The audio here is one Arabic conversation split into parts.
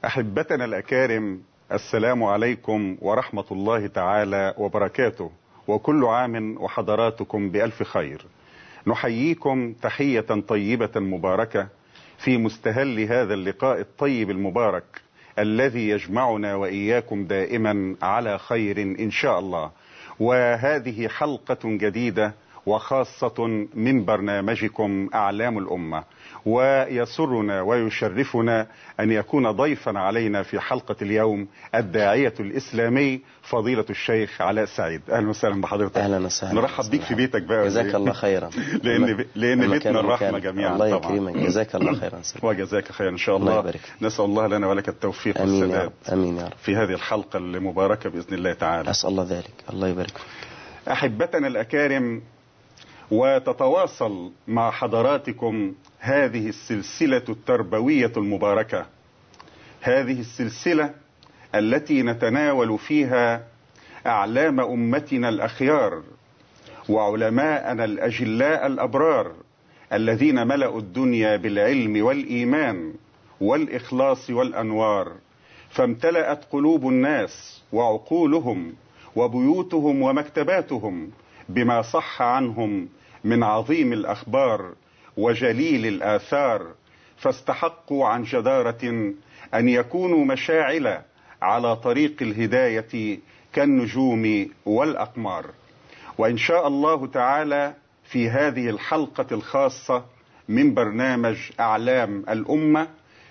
أحبتنا الأكارم، السلام عليكم ورحمة الله تعالى وبركاته، وكل عام وحضراتكم بألف خير. نحييكم تحية طيبة مباركة في مستهل هذا اللقاء الطيب المبارك الذي يجمعنا وإياكم دائما على خير إن شاء الله. وهذه حلقة جديدة وخاصة من برنامجكم أعلام الأمة، ويسرنا ويشرفنا أن يكون ضيفا علينا في حلقة اليوم الداعية الإسلامي فضيلة الشيخ علاء سعيد. أهلا وسهلا بحضرتك. أهلا وسهلا. نرحب بيك في بيتك بقى. جزاك الله خيرا. لأن بيتنا الرحمة جميعا. الله يكرمك. جزاك الله خيرا. وجزاك خيرا إن شاء الله. نسأل الله لنا ولك التوفيق والسداد. آمين يا رب. في هذه الحلقة المباركة بإذن الله تعالى. أسأل الله ذلك. الله يبارك فيك. أحبتنا الأكارم، وتتواصل مع حضراتكم هذه السلسلة التربوية المباركة، هذه السلسلة التي نتناول فيها أعلام أمتنا الأخيار وعلماءنا الأجلاء الأبرار الذين ملأوا الدنيا بالعلم والإيمان والإخلاص والأنوار، فامتلأت قلوب الناس وعقولهم وبيوتهم ومكتباتهم بما صح عنهم من عظيم الأخبار وجليل الآثار، فاستحقوا عن جدارة أن يكونوا مشاعل على طريق الهداية كالنجوم والأقمار. وإن شاء الله تعالى في هذه الحلقة الخاصة من برنامج أعلام الأمة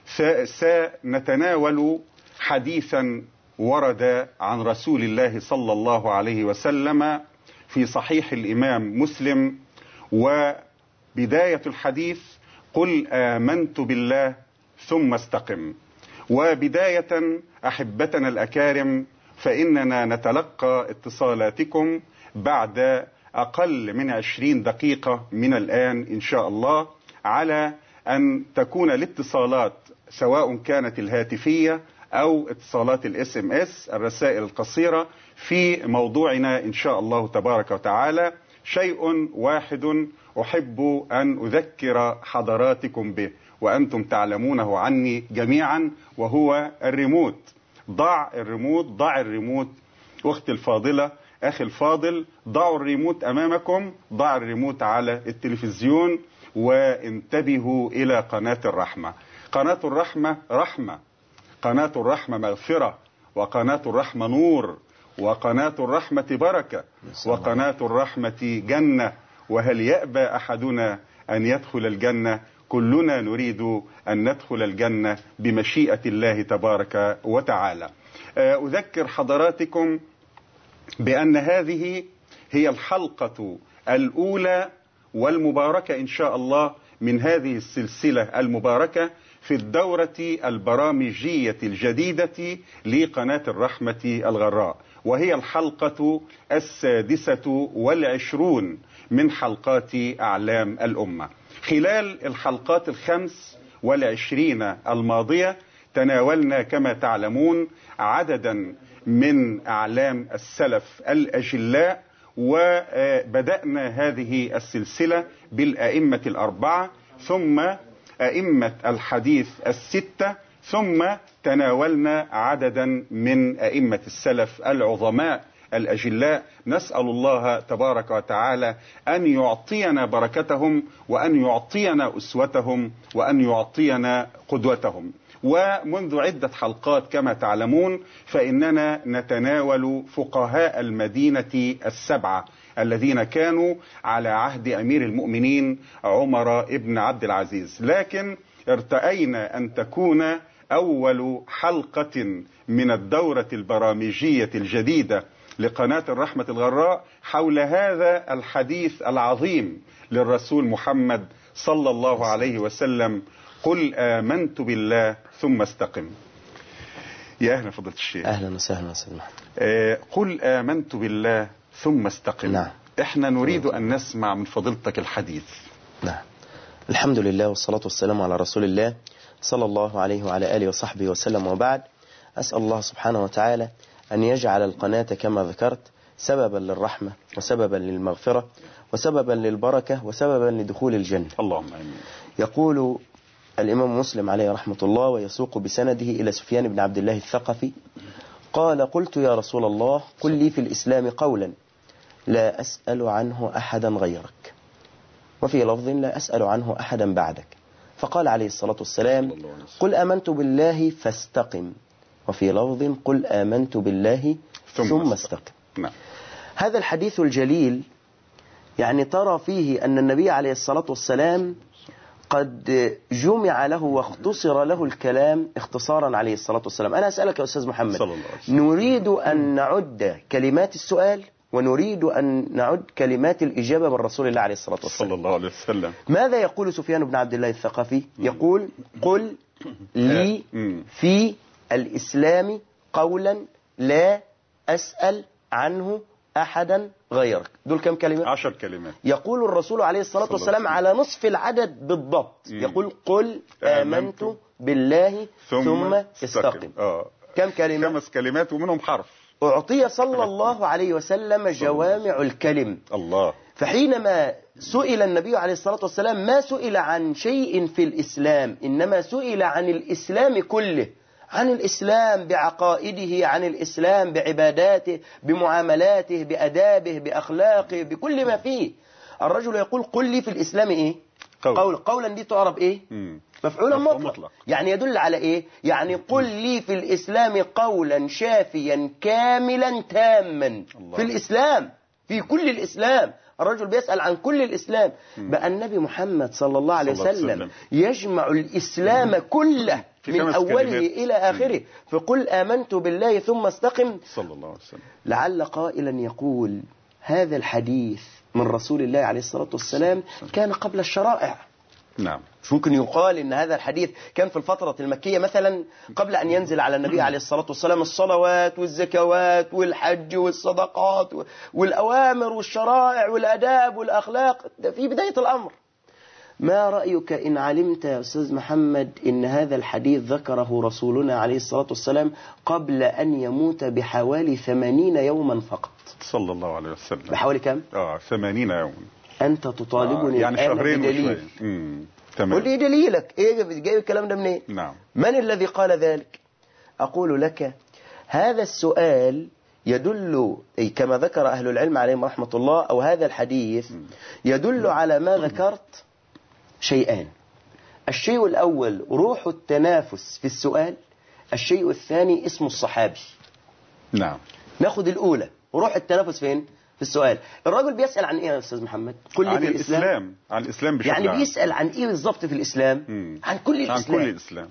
سنتناول حديثا ورد عن رسول الله صلى الله عليه وسلم في صحيح الإمام مسلم. وبداية الحديث: قل آمنت بالله ثم استقم. وبداية أحبتنا الأكارم، فإننا نتلقى اتصالاتكم بعد أقل من 20 دقيقة من الآن إن شاء الله، على أن تكون الاتصالات سواء كانت الهاتفية أو اتصالات SMS الرسائل القصيرة في موضوعنا إن شاء الله تبارك وتعالى. شيء واحد أحب أن أذكر حضراتكم به وأنتم تعلمونه عني جميعا، وهو الريموت. ضع الريموت أختي الفاضلة، أخي الفاضل، ضعوا الريموت أمامكم، ضع الريموت على التلفزيون وانتبهوا إلى قناة الرحمة. قناة الرحمة رحمة، قناة الرحمة مغفرة، وقناة الرحمة نور، وقناة الرحمة بركة، وقناة الرحمة جنة. وهل يأبى أحدنا أن يدخل الجنة؟ كلنا نريد أن ندخل الجنة بمشيئة الله تبارك وتعالى. أذكر حضراتكم بأن هذه هي الحلقة الأولى والمباركة إن شاء الله من هذه السلسلة المباركة في الدورة البرامجية الجديدة لقناة الرحمة الغراء، وهي الحلقة 26 من حلقات أعلام الأمة. خلال الحلقات 25 الماضية تناولنا كما تعلمون عددا من أعلام السلف الأجلاء، وبدأنا هذه السلسلة بالأئمة الأربعة، ثم أئمة الحديث الستة، ثم تناولنا عددا من أئمة السلف العظماء الأجلاء. نسأل الله تبارك وتعالى أن يعطينا بركتهم، وأن يعطينا أسوتهم، وأن يعطينا قدوتهم. ومنذ عدة حلقات كما تعلمون فإننا نتناول فقهاء المدينة السبعة الذين كانوا على عهد أمير المؤمنين عمر ابن عبد العزيز، لكن ارتأينا أن تكون أول حلقة من الدورة البرامجية الجديدة لقناة الرحمة الغراء حول هذا الحديث العظيم للرسول محمد صلى الله عليه وسلم: قل آمنت بالله ثم استقم. يا أهلا فضيلة الشيخ. أهلا وسهلا وسهلا. قل آمنت بالله ثم استقم. نعم. احنا نريد أن نسمع من فضيلتك الحديث. نعم. الحمد لله والصلاة والسلام على رسول الله صلى الله عليه وعلى آله وصحبه وسلم، وبعد. أسأل الله سبحانه وتعالى أن يجعل القناة كما ذكرت سببا للرحمة، وسببا للمغفرة، وسببا للبركة، وسببا لدخول الجنة. اللهم آمين. يقول الإمام مسلم عليه رحمة الله ويسوق بسنده إلى سفيان بن عبد الله الثقفي قال: قلت يا رسول الله قل لي في الإسلام قولا لا أسأل عنه أحدا غيرك، وفي لفظ لا أسأل عنه أحدا بعدك. فقال عليه الصلاة والسلام: قل آمنت بالله فاستقم، وفي لفظ قل آمنت بالله ثم استقم. نعم. هذا الحديث الجليل يعني ترى فيه أن النبي عليه الصلاة والسلام قد جمع له واختصر له الكلام اختصارا عليه الصلاة والسلام. أنا أسألك يا أستاذ محمد، نريد أن نعد كلمات السؤال ونريد أن نعد كلمات الإجابة من رسول الله عليه الصلاة والسلام صلى الله عليه وسلم. ماذا يقول سفيان بن عبد الله الثقفي؟ يقول: قل لي في الإسلام قولا لا أسأل عنه أحدا غيرك. دول كم كلمة؟ 10 كلمات. يقول الرسول عليه الصلاة والسلام على نصف العدد بالضبط. يقول: قل آمنت بالله ثم استقم. كم كلمة؟ 5 كلمات ومنهم حرف. أعطي صلى الله عليه وسلم جوامع الكلم. الله. فحينما سئل النبي عليه الصلاة والسلام ما سئل عن شيء في الإسلام، إنما سئل عن الإسلام كله، عن الإسلام بعقائده، عن الإسلام بعباداته، بمعاملاته، بأدابه، بأخلاقه، بكل ما فيه. الرجل يقول: قل لي في الإسلام إيه؟ قولا دي تعرب إيه؟ مفعولا مطلق. يعني يدل على إيه؟ يعني قل لي في الإسلام قولا شافيا كاملا تاما. في الإسلام، في كل الإسلام. الرجل بيسأل عن كل الإسلام. بقى النبي محمد صلى الله عليه وسلم يجمع الإسلام كله من أوله إلى آخره. فقل آمنت بالله ثم استقم صلى الله عليه وسلم. لعل قائلا يقول: هذا الحديث من رسول الله عليه الصلاة والسلام كان قبل الشرائع. نعم. ممكن يقال إن هذا الحديث كان في الفترة المكية مثلا، قبل أن ينزل على النبي عليه الصلاة والسلام الصلوات والزكوات والحج والصدقات والأوامر والشرائع والأداب والأخلاق. في بداية الأمر. ما رأيك إن علمت يا أستاذ محمد إن هذا الحديث ذكره رسولنا عليه الصلاة والسلام قبل أن يموت بحوالي 80 يوما فقط؟ صلى الله عليه وسلم. بحوالي كم؟ 80 يوم. أنت تطالبني يعني الآن شهرين بدليل. تمام. قل لي دليلك إيه؟ جايب الكلام ده منين؟ نعم. من الذي قال ذلك؟ أقول لك: هذا السؤال يدل كما ذكر أهل العلم عليهم رحمة الله، أو هذا الحديث يدل على ما ذكرت شيئان. الشيء الأول روح التنافس في السؤال، الشيء الثاني اسم الصحابي. نعم. ناخد الأولى، روح التنافس فين؟ في السؤال. الرجل بيسأل عن إيه يا أستاذ محمد؟ كل عن في الإسلام. عن الإسلام بشكل يعني بيسأل عن إيه بالضبط في الإسلام؟ عن كل الإسلام. عن كل الإسلام.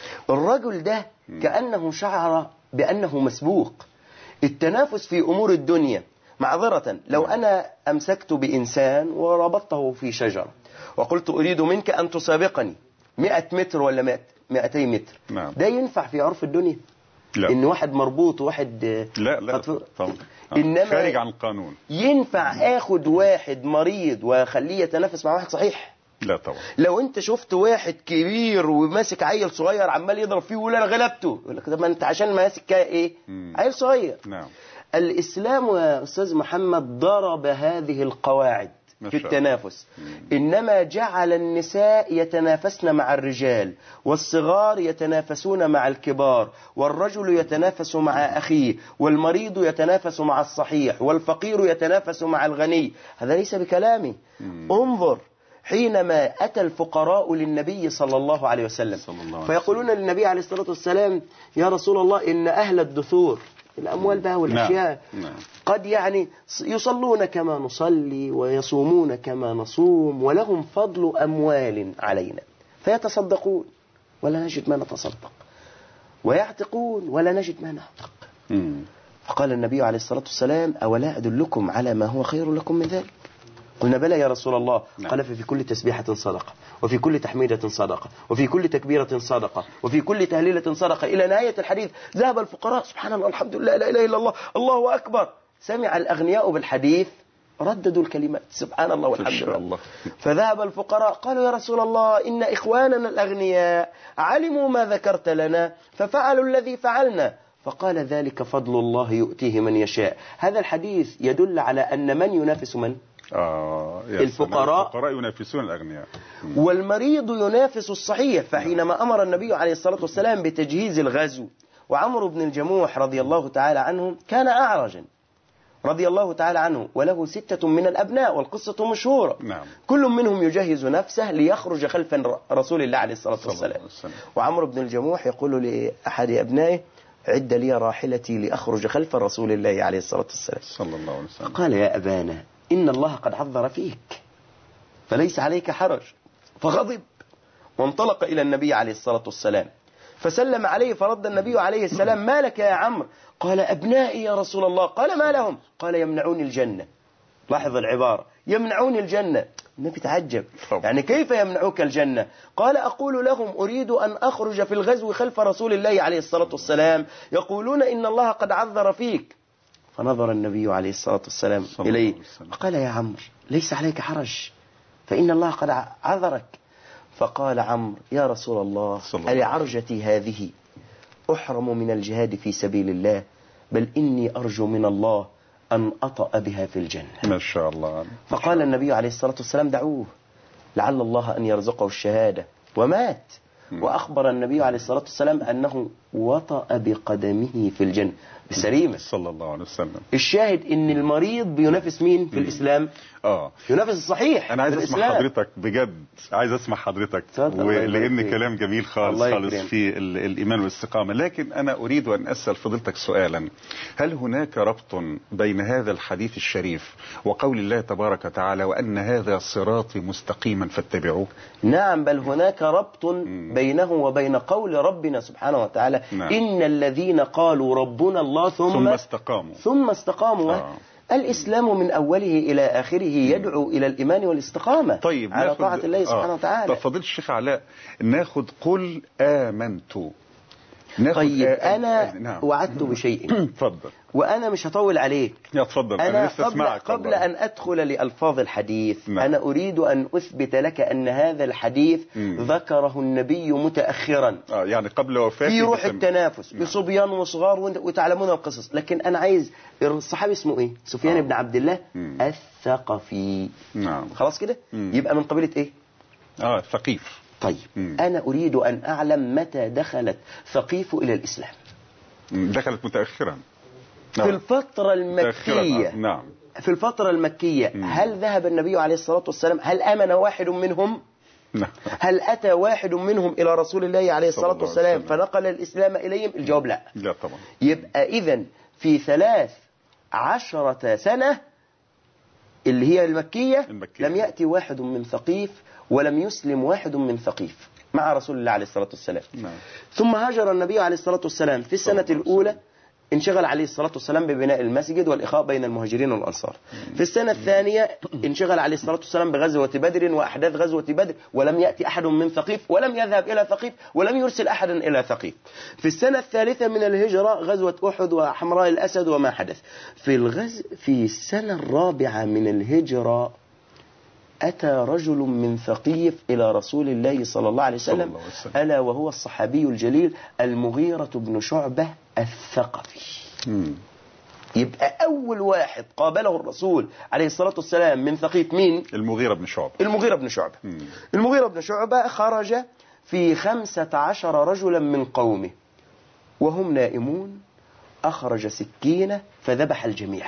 الرجل ده كأنه شعر بأنه مسبوق. التنافس في أمور الدنيا، معذرة، لو أنا أمسكت بإنسان وربطته في شجرة وقلت أريد منك أن تسابقني 100 متر ولا 200 متر، نعم. ده ينفع في عرف الدنيا؟ لا. إن واحد مربوط وواحد لا طبعا. إنما خارج عن القانون. ينفع آخد واحد مريض وأخليه يتنافس مع واحد صحيح؟ لا طبعا. لو انت شفت واحد كبير وماسك عيل صغير عمال يضرب فيه ويقول انا غلبته، يقول لك طب ما انت عشان ماسك ايه؟ عيل صغير. نعم. الإسلام يا أستاذ محمد ضرب هذه القواعد في التنافس. إنما جعل النساء يتنافسن مع الرجال، والصغار يتنافسون مع الكبار، والرجل يتنافس مع أخيه، والمريض يتنافس مع الصحيح، والفقير يتنافس مع الغني. هذا ليس بكلامي. انظر حينما أتى الفقراء للنبي صلى الله عليه وسلم فيقولون للنبي عليه الصلاة والسلام: يا رسول الله إن أهل الدثور، الأموال بقى والأشياء، نعم. قد يعني يصلون كما نصلي ويصومون كما نصوم ولهم فضل أموال علينا، فيتصدقون ولا نجد ما نتصدق، ويعتقون ولا نجد ما نعتق. فقال النبي عليه الصلاة والسلام: أولا أدلكم على ما هو خير لكم من ذلك؟ قلنا بلى يا رسول الله. قال: ففي كل تسبيحة صدقة، وفي كل تحميدة صدقة، وفي كل تكبيرة صدقة، وفي كل تهليلة صدقة، إلى نهاية الحديث. ذهب الفقراء سبحان الله الحمد لله لا إله إلا الله الله أكبر. سمع الأغنياء بالحديث رددوا الكلمات سبحان الله والحمد لله. فذهب الفقراء قالوا: يا رسول الله إن إخواننا الأغنياء علموا ما ذكرت لنا ففعلوا الذي فعلنا. فقال: ذلك فضل الله يؤتيه من يشاء. هذا الحديث يدل على أن من ينافس من؟ الفقراء ينافسون الأغنياء، والمريض ينافس الصحيح. فحينما أمر النبي عليه الصلاة والسلام بتجهيز الغزو، وعمرو بن الجموح رضي الله تعالى عنه كان أعرجا رضي الله تعالى عنه، وله 6 من الأبناء، والقصة مشهورة. نعم. كل منهم يجهز نفسه ليخرج خلف رسول الله عليه الصلاة والسلام. وعمرو بن الجموح يقول لأحد أبنائه: عد لي راحلتي لأخرج خلف رسول الله عليه الصلاة والسلام صلى الله عليه وسلم. قال: يا أبانا، إن الله قد عذر فيك فليس عليك حرج. فغضب وانطلق إلى النبي عليه الصلاة والسلام فسلم عليه، فرد النبي عليه السلام: ما لك يا عمرو؟ قال: أبنائي يا رسول الله. قال: ما لهم؟ قال: يمنعون الجنة. لاحظ العبارة، يمنعون الجنة. النبي تعجب، يعني كيف يمنعوك الجنة؟ قال: أقول لهم أريد أن أخرج في الغزو خلف رسول الله عليه الصلاة والسلام، يقولون إن الله قد عذر فيك. فنظر النبي عليه الصلاة والسلام إليه وقال: يا عمرو، ليس عليك حرج، فإن الله قد عذرك. فقال عمرو: يا رسول الله، ألعرجتي هذه أحرم من الجهاد في سبيل الله؟ بل إني أرجو من الله أن أطأ بها في الجنة. ما شاء الله. فقال النبي عليه الصلاة والسلام: دعوه، لعل الله أن يرزقه الشهادة. ومات. وأخبر النبي عليه الصلاة والسلام أنه وطأ بقدمه في الجنة بسريمة صلى الله عليه وسلم. الشاهد إن المريض بينافس مين في الإسلام؟ ينافس الصحيح. أنا عايز أسمع حضرتك بجد، عايز أسمع حضرتك، ولأن كلام جميل خالص في الإيمان والاستقامة. لكن أنا أريد أن أسأل فضيلتك سؤالا: هل هناك ربط بين هذا الحديث الشريف وقول الله تبارك وتعالى: وأن هذا صراطي مستقيما فاتبعوه؟ نعم، بل هناك ربط بينه وبين قول ربنا سبحانه وتعالى: نعم. إن الذين قالوا ربنا الله ثم استقاموا. الإسلام من أوله إلى آخره يدعو إلى الإيمان والاستقامة. طيب، على طاعة الله سبحانه وتعالى. طب فضيلة الشيخ علاء، ناخد قل آمنت. طيب، أنا وعدت بشيء. تفضل. وأنا مش هطول عليك. يا تفضل، أنا لسه أسمعك. قبل أن أدخل لألفاظ الحديث، أنا أريد أن أثبت لك أن هذا الحديث ذكره النبي متأخرا، يعني قبل وفاته، في روح التنافس بصبيان وصغار، وتعلمون القصص. لكن أنا عايز، الصحابي اسمه إيه؟ سفيان بن عبد الله الثقفي. نعم. خلاص كده؟ يبقى من قبيلة إيه؟ ثقيف. طيب، أنا أريد أن أعلم متى دخلت ثقيف إلى الإسلام. دخلت متأخرا في الفترة المكية. نعم. في الفترة المكية. هل ذهب النبي عليه الصلاة والسلام؟ هل آمن واحد منهم؟ هل أتى واحد منهم إلى رسول الله عليه الصلاة والسلام فنقل الإسلام إليهم؟ الجواب لا. لا طبعا. يبقى إذن في 13 سنة اللي هي المكية لم يأتي واحد من ثقيف، ولم يسلم واحد من ثقيف مع رسول الله عليه الصلاة والسلام. ثم هاجر النبي عليه الصلاة والسلام في السنة الأولى، انشغل عليه الصلاة والسلام ببناء المسجد والإخاء بين المهاجرين والأنصار. في السنة الثانية انشغل عليه الصلاة والسلام بغزوة بدر وأحداث غزوة بدر، ولم يأتي أحد من ثقيف، ولم يذهب إلى ثقيف، ولم يرسل أحدا إلى ثقيف. في السنة الثالثة من الهجرة غزوة أحد وحمراء الأسد وما حدث. في السنة الرابعة من الهجرة أتى رجل من ثقيف إلى رسول الله صلى الله عليه وسلم، ألا وهو الصحابي الجليل المغيرة بن شعبة الثقفي. يبقى أول واحد قابله الرسول عليه الصلاة والسلام من ثقيف مين؟ المغيرة بن شعبة. المغيرة بن شعبة. المغيرة بن شعبة خرج في 15 رجلا من قومه وهم نائمون، أخرج سكينة فذبح الجميع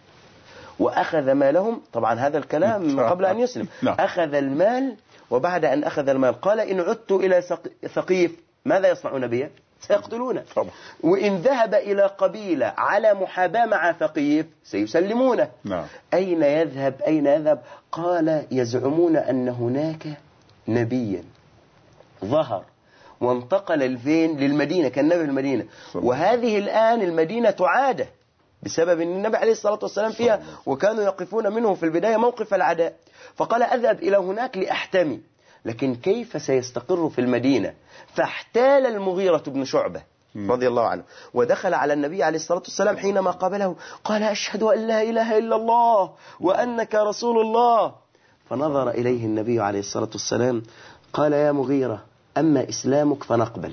وأخذ مالهم. طبعا هذا الكلام قبل أن يسلم. أخذ المال، وبعد أن أخذ المال قال: إن عدت إلى ثقيف ماذا يصنعون بي؟ سيقتلونه. وإن ذهب إلى قبيلة على محاباة مع ثقيف سيسلمونه. أين يذهب؟ أين يذهب؟ قال: يزعمون أن هناك نبيا ظهر وانتقل الفين للمدينة، كان نبي المدينة، وهذه الآن المدينة تعادة بسبب أن النبي عليه الصلاة والسلام فيها، وكانوا يقفون منه في البداية موقف العداء. فقال: أذهب إلى هناك لأحتمي، لكن كيف سيستقر في المدينة؟ فاحتال المغيرة بن شعبة رضي الله عنه ودخل على النبي عليه الصلاة والسلام. حينما قابله قال: أشهد أن لا إله إلا الله وأنك رسول الله. فنظر إليه النبي عليه الصلاة والسلام قال: يا مغيرة، أما إسلامك فنقبل،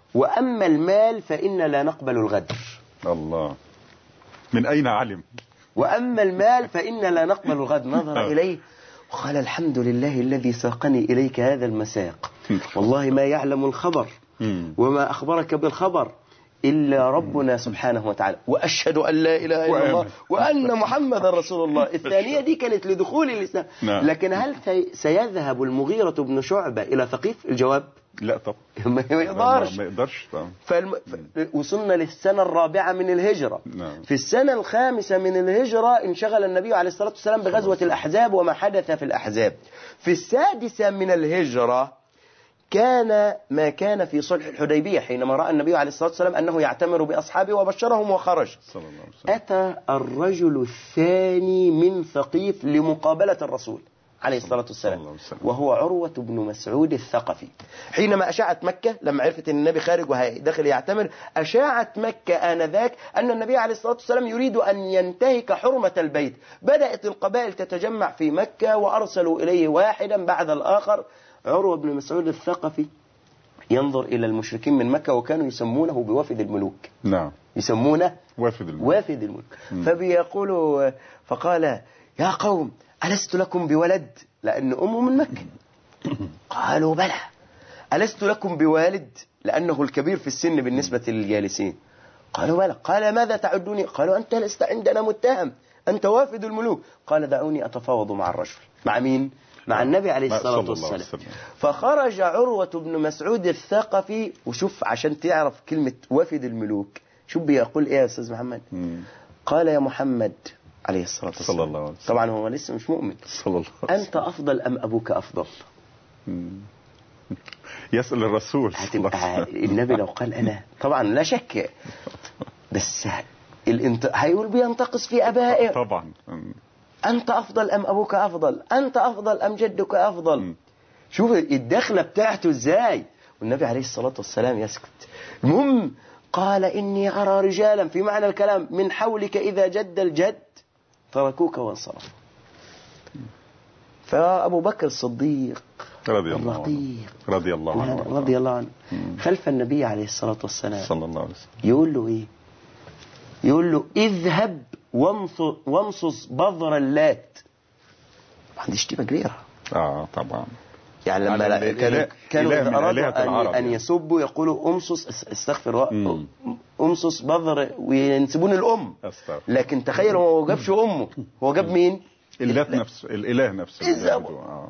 وأما المال فإن لا نقبل الغدر. الله، من أين علم؟ وأما المال فإنا لا نقبل الغد. نظر إليه وقال الحمد لله الذي ساقني إليك هذا المساق، والله ما يعلم الخبر وما أخبرك بالخبر إلا ربنا سبحانه وتعالى، وأشهد أن لا إله إلا الله وأن محمد رسول الله. الثانية دي كانت لدخول الإسلام. لكن هل سيذهب المغيرة بن شعبة إلى ثقيف؟ الجواب لا طبعا، ما يقدرش طبعا. وصلنا للسنة الرابعة من الهجرة. في السنة الخامسة من الهجرة انشغل النبي عليه الصلاة والسلام بغزوة الأحزاب وما حدث في الأحزاب. في السادسة من الهجرة كان ما كان في صلح الحديبية، حينما رأى النبي عليه الصلاة والسلام أنه يعتمر بأصحابه وبشرهم وخرج. أتى الرجل الثاني من ثقيف لمقابلة الرسول عليه الصلاة والسلام، وهو عروة بن مسعود الثقفي. حينما أشاعت مكة، لما عرفت أن النبي خارج وداخل يعتمر، أشاعت مكة آنذاك أن النبي عليه الصلاة والسلام يريد أن ينتهك حرمة البيت. بدأت القبائل تتجمع في مكة وأرسلوا إليه واحدا بعد الآخر. عروة بن مسعود الثقفي ينظر إلى المشركين من مكة، وكانوا يسمونه بوافد الملوك. نعم، يسمونه وافد الملوك. فبيقولوا فقال يا قوم ألست لكم بولد؟ لأن أمه من مكة. قالوا بلى. ألست لكم بوالد؟ لأنه الكبير في السن بالنسبة للجالسين. قالوا بلى. قال ماذا تعدوني؟ قالوا أنت لست عندنا متهم، أنت وافد الملوك. قال دعوني أتفاوض مع الرجل. مع مين؟ مع النبي عليه الصلاة والسلام. فخرج عروة بن مسعود الثقفي. وشوف عشان تعرف كلمة وافد الملوك، شوف بيقول إيه يا أستاذ محمد؟ قال يا محمد عليه الصلاة والسلام، طبعا هو لسه مش مؤمن، أنت أفضل أم أبوك أفضل؟ يسأل الرسول. النبي لو قال أنا، طبعا لا شك، بس هيقول بينتقص في أبائه. طبعا أنت أفضل أم أبوك أفضل؟ أنت أفضل أم جدك أفضل؟ شوف الدخلة بتاعته إزاي. والنبي عليه الصلاة والسلام يسكت. المهم قال إني أرى رجالا، في معنى الكلام، من حولك إذا جد الجد تركوك وانصرفوا. فأبو بكر الصديق رضي الله عنه خلف النبي عليه الصلاة والسلام صلى الله عليه وسلم، يقول له إيه؟ يقول له اذهب وامصص بذر اللات. ما عنديش شتيمة كبيرة. طبعا. يعني لما كانوا أرادوا أن يسبوا يقولوا امصص، استغفر، امصص بذر، وينسبون الأم. لكن تخيل هو ما جابش أمه، هو جاب مين؟ الإله نفسه.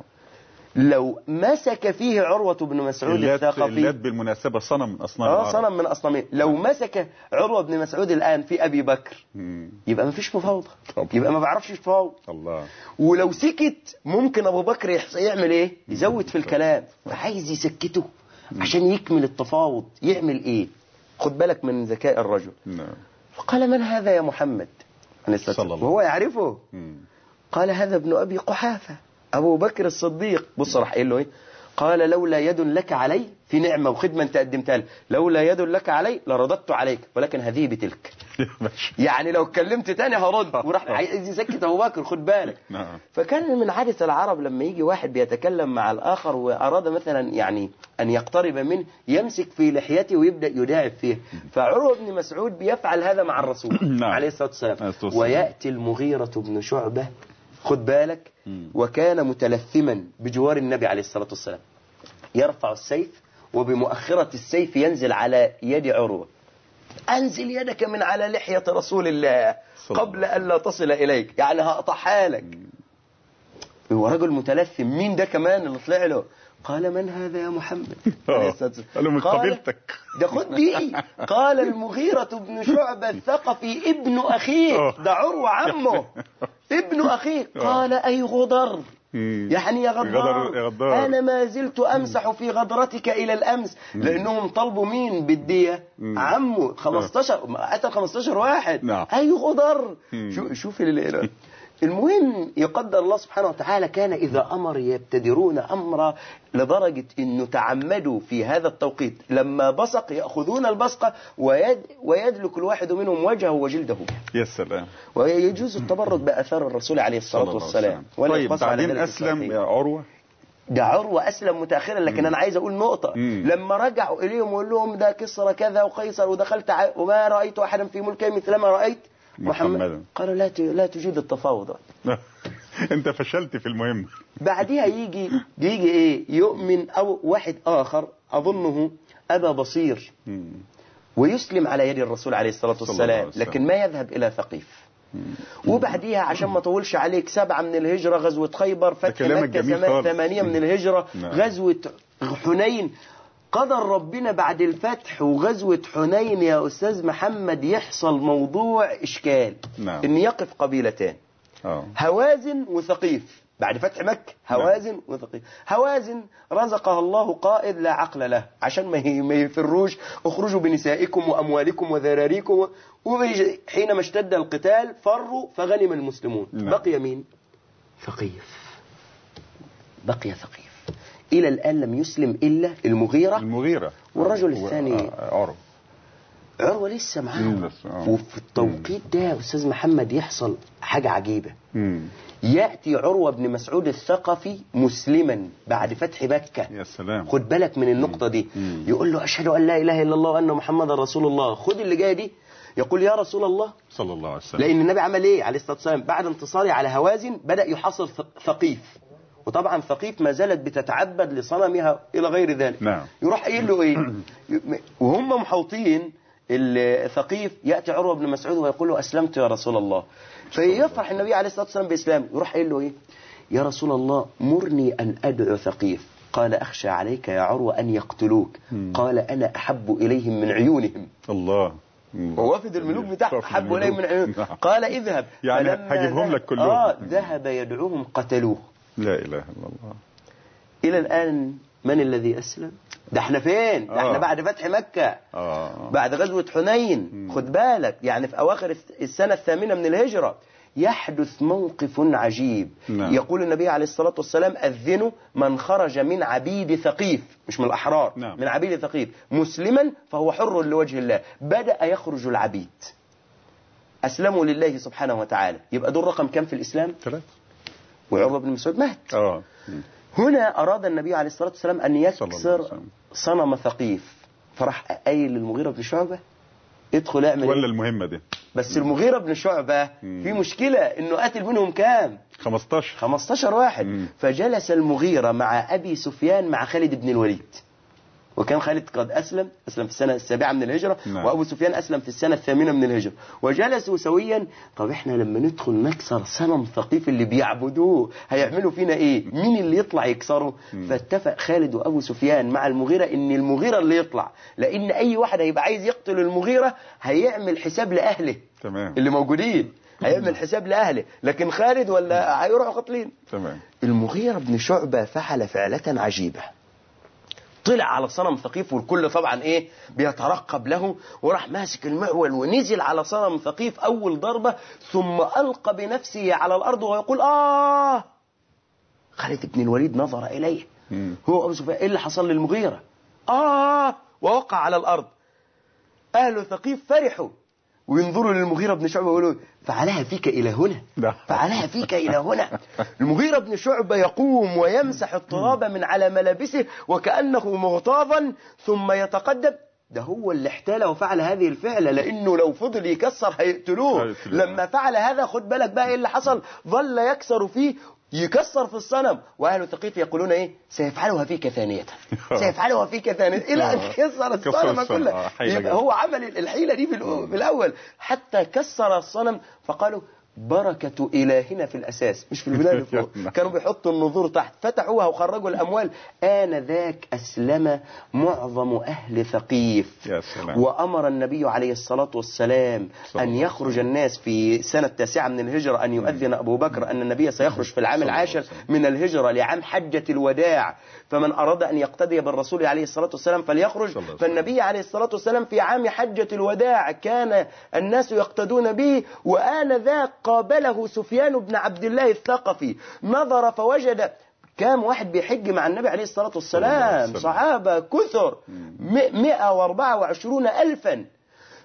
لو مسك فيه عروة بن مسعود الثقفي. اللات بالمناسبة صنم من أصنام العرب. صنم من أصنامه. لو مسك عروة بن مسعود الآن في أبي بكر، يبقى ما فيش مفاوضة، يبقى ما بعرفش يتفاوض. الله. ولو سكت ممكن أبو بكر يعمل إيه؟ يزود في الكلام، فعايز يسكته عشان يكمل التفاوض. يعمل إيه؟ خد بالك من ذكاء الرجل. فقال من هذا يا محمد؟ وهو يعرفه. قال هذا ابن أبي قحافة، أبو بكر الصديق. بص راح قايل له إيه؟ قال لولا يد لك علي، في نعمة وخدمة أنت قدمتها لي، لولا يد لك علي لرددت عليك، ولكن هذه بتلك. يعني لو اتكلمت تاني هرد. وراح عايز يسكت أبو بكر، خد بالك. فكان من عادة العرب لما يجي واحد بيتكلم مع الآخر وأراد مثلا يعني أن يقترب منه، يمسك في لحيته ويبدأ يداعب فيه. فعروة بن مسعود بيفعل هذا مع الرسول عليه الصلاة والسلام. ويأتي المغيرة بن شعبة، خد بالك، وكان متلثما بجوار النبي عليه الصلاة والسلام، يرفع السيف وبمؤخرة السيف ينزل على يد عروة. أنزل يدك من على لحية رسول الله قبل أن لا تصل إليك، يعني هقطعها لك. هو رجل متلثم. مين ده كمان اللي طلع له؟ قال من هذا يا محمد؟ قالوا من قبيلتك. ده خد دي. قال المغيرة بن شعبة الثقفي ابن أخيك، ده عروة عمه، ابن أخيك. قال أي غدر، يعني يا غدار، أنا ما زلت أمسح في غدرتك إلى الأمس. لأنهم طلبوا مين بالدية؟ عمه. 15 قتل 15 واحد. أي غدر. شوف المهم يقدر الله سبحانه وتعالى كان إذا أمر يبتدرون أمرا، لدرجة أنه تعمدوا في هذا التوقيت لما بصق يأخذون البصقة ويدلك الواحد منهم وجهه وجلده. يا سلام. ويجوز التبرك بأثار الرسول عليه الصلاة والسلام. طيب بعدين أسلم يا عروة؟ ده عروة أسلم متأخرا. لكن أنا عايز أقول نقطة. لما رجعوا إليهم وقال لهم ده كسر كذا وقيصر ودخلت وما رأيت أحدا في ملكه مثل ما رأيت، محمدا. قالوا لا تجيد التفاوض. انت فشلت في المهم. بعدها يجي ايه، يؤمن او واحد اخر اظنه ابا بصير ويسلم على يد الرسول عليه الصلاة والسلام، لكن ما يذهب الى ثقيف. وبعديها عشان ما طولش عليك 7 من الهجرة غزوة خيبر، فتح مكة 8 من الهجرة غزوة حنين. قدر ربنا بعد الفتح وغزوة حنين يا أستاذ محمد يحصل موضوع إشكال. إن يقف قبيلتان، هوازن وثقيف بعد فتح مكة. هوازن وثقيف. هوازن رزقها الله قائد لا عقل له عشان ما يفروش، اخرجوا بنسائكم وأموالكم وذراريكم. وحينما اشتد القتال فروا فغنم المسلمون. بقي مين؟ ثقيف. بقي ثقيف. إلى الآن لم يسلم إلا المغيرة والرجل الثاني عروة لسه معاه. وفي التوقيت ده يا أستاذ محمد يحصل حاجة عجيبة. يأتي عروة بن مسعود الثقفي مسلما بعد فتح مكة. يا سلام. خد بالك من النقطة دي. يقول له أشهد أن لا إله إلا الله وأن محمد رسول الله. خد اللي جاي دي. يقول يا رسول الله صلى الله عليه وسلم. لأن النبي عمل إيه عليه الصلاة والسلام بعد انتصاره على هوازن؟ بدأ يحاصر ثقيف. وطبعا ثقيف ما زالت بتتعبد لصنمها إلى غير ذلك. يروح قايل له إيه وهم محوطين الثقيف؟ يأتي عروة بن مسعود ويقول له أسلمت يا رسول الله. فيفرح النبي عليه الصلاة والسلام بإسلام. يروح قايل له إيه؟ يا رسول الله مرني أن أدعو ثقيف. قال أخشى عليك يا عروة أن يقتلوك. قال أنا أحب إليهم من عيونهم. الله. ووافد الملوك بتاعه أحب إليهم من عيونهم. قال اذهب. يعني هجيبهم لك كلهم. ذهب يدعوهم قتلوه. لا إله إلا الله. إلى الآن من الذي أسلم؟ ده احنا فين؟ ده احنا بعد فتح مكة. بعد غزوة حنين. خد بالك يعني في أواخر السنة 8 من الهجرة يحدث موقف عجيب. يقول النبي عليه الصلاة والسلام أذنوا من خرج من عبيد ثقيف، مش من الأحرار. من عبيد ثقيف مسلما فهو حر لوجه الله. بدأ يخرج العبيد أسلموا لله سبحانه وتعالى. يبقى دول رقم كم في الإسلام؟ 3. وعروة بن مسعود مات. هنا أراد النبي عليه الصلاة والسلام أن يكسر صنم ثقيف، فراح قايل للمغيرة بن شعبة ادخل اعمل ولا المهمة دي. بس المغيرة بن شعبة في مشكلة انه قاتل منهم كام؟ 15 واحد. فجلس المغيرة مع أبي سفيان مع خالد بن الوليد. وكان خالد قد أسلم في السنة 7 من الهجرة. وأبو سفيان أسلم في السنة 8 من الهجرة. وجلسوا سويا. طب احنا لما ندخل نكسر صنم ثقيف اللي بيعبدوه هيعملوا فينا ايه؟ مين اللي يطلع يكسره؟ فاتفق خالد وأبو سفيان مع المغيرة ان المغيرة اللي يطلع، لان اي واحد هيبقى عايز يقتل المغيرة هيعمل حساب لأهله. اللي موجودين هيعمل حساب لأهله، لكن خالد ولا هيروحوا قتلين. المغيرة بن شعبة فعل فعلة عجيبة. طلع على صنم ثقيف والكل طبعا ايه بيترقب له، وراح ماسك المعول ونزل على صنم ثقيف اول ضربة، ثم القى بنفسه على الارض ويقول خالد بن الوليد نظر اليه هو ابو سفيان. ايه اللي حصل للمغيرة؟ ووقع على الارض. اهل ثقيف فرحوا وينظروا للمغيرة بن شعبة ويقولوا فعلها فيك إلى هنا، فعلها فيك إلى هنا. المغيرة بن شعبة يقوم ويمسح التراب من على ملابسه وكأنه مغتاظا، ثم يتقدم. ده هو اللي احتال وفعل هذه الفعلة، لأنه لو فضل يكسر هيقتلوه. لما فعل هذا خد بالك بقى إيه اللي حصل؟ ظل يكسر فيه، يكسر في الصنم. وأهل ثقيف يقولون إيه؟ سيفعلها فيك ثانية، سيفعلها فيك ثانية، إلى أن كسر الصنم كله. يبقى هو عمل الحيلة دي في الأول حتى كسر الصنم. فقالوا بركة إلهنا في الأساس، مش في البلاد فوق. كانوا بيحطوا النذور تحت، فتحوها وخرجوا الأموال. آنذاك أسلم معظم أهل ثقيف. وأمر النبي عليه الصلاة والسلام أن يخرج الناس في سنة 9 من الهجرة، أن يؤذن أبو بكر أن النبي سيخرج في العام 10 من الهجرة لعام حجة الوداع، فمن أراد أن يقتدي بالرسول عليه الصلاة والسلام فليخرج. فالنبي عليه الصلاة والسلام في عام حجة الوداع كان الناس يقتدون به، وآنذاك قابله سفيان بن عبد الله الثقفي. نظر فوجد كام واحد بيحج مع النبي عليه الصلاة والسلام، صحابة كثر 124,000.